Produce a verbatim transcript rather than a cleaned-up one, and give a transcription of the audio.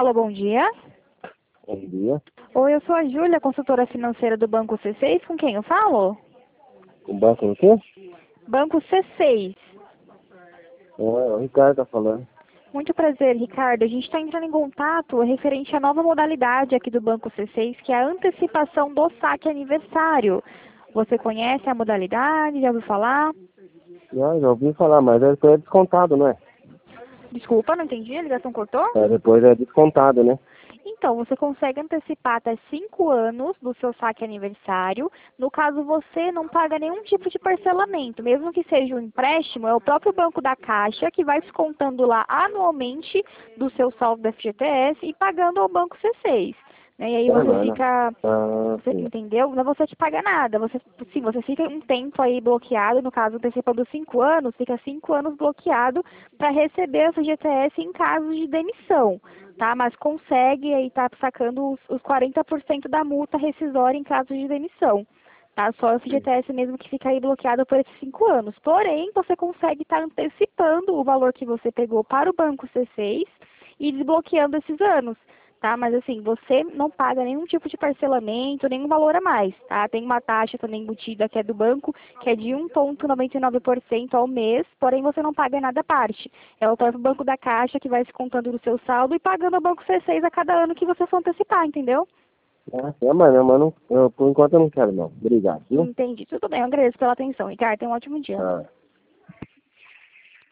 Alô, bom dia. Bom dia. Oi, eu sou a Júlia, consultora financeira do Banco C seis. Com quem eu falo? O banco no quê? Banco C seis. É, o Ricardo tá falando. Muito prazer, Ricardo. A gente está entrando em contato referente à nova modalidade aqui do Banco C seis, que é a antecipação do saque aniversário. Você conhece a modalidade? Já ouviu falar? Já, já ouvi falar, mas é depois é descontado, não é? Desculpa, não entendi. A ligação cortou? É, depois é descontado, né? Então, você consegue antecipar até cinco anos do seu saque aniversário. No caso, você não paga nenhum tipo de parcelamento. Mesmo que seja um empréstimo, é o próprio Banco da Caixa que vai descontando lá anualmente do seu saldo do F G T S e pagando ao Banco C seis. Né? E aí É, você mano. fica, Ah, você sim. entendeu? Não é você que paga nada. Você, sim, você fica um tempo aí bloqueado, no caso antecipando cinco anos, fica cinco anos bloqueado para receber o F G T S em caso de demissão, tá? Mas consegue aí estar tá sacando os, os quarenta por cento da multa rescisória em caso de demissão. Tá? Só o F G T S mesmo que fica aí bloqueado por esses cinco anos. Porém, você consegue estar tá antecipando o valor que você pegou para o Banco C seis e desbloqueando esses anos. Tá? Mas assim, você não paga nenhum tipo de parcelamento, nenhum valor a mais, tá? Tem uma taxa também embutida que é do banco, que é de um vírgula noventa e nove por cento ao mês, porém você não paga nada à parte. É o próprio Banco da Caixa que vai se contando do seu saldo e pagando ao Banco C seis a cada ano que você for antecipar, entendeu? Ah, é, mano, mas não, eu, por enquanto eu não quero, não. Obrigado, viu? Entendi. Tudo bem, eu agradeço pela atenção. Ricardo, tenha um ótimo dia. Ah.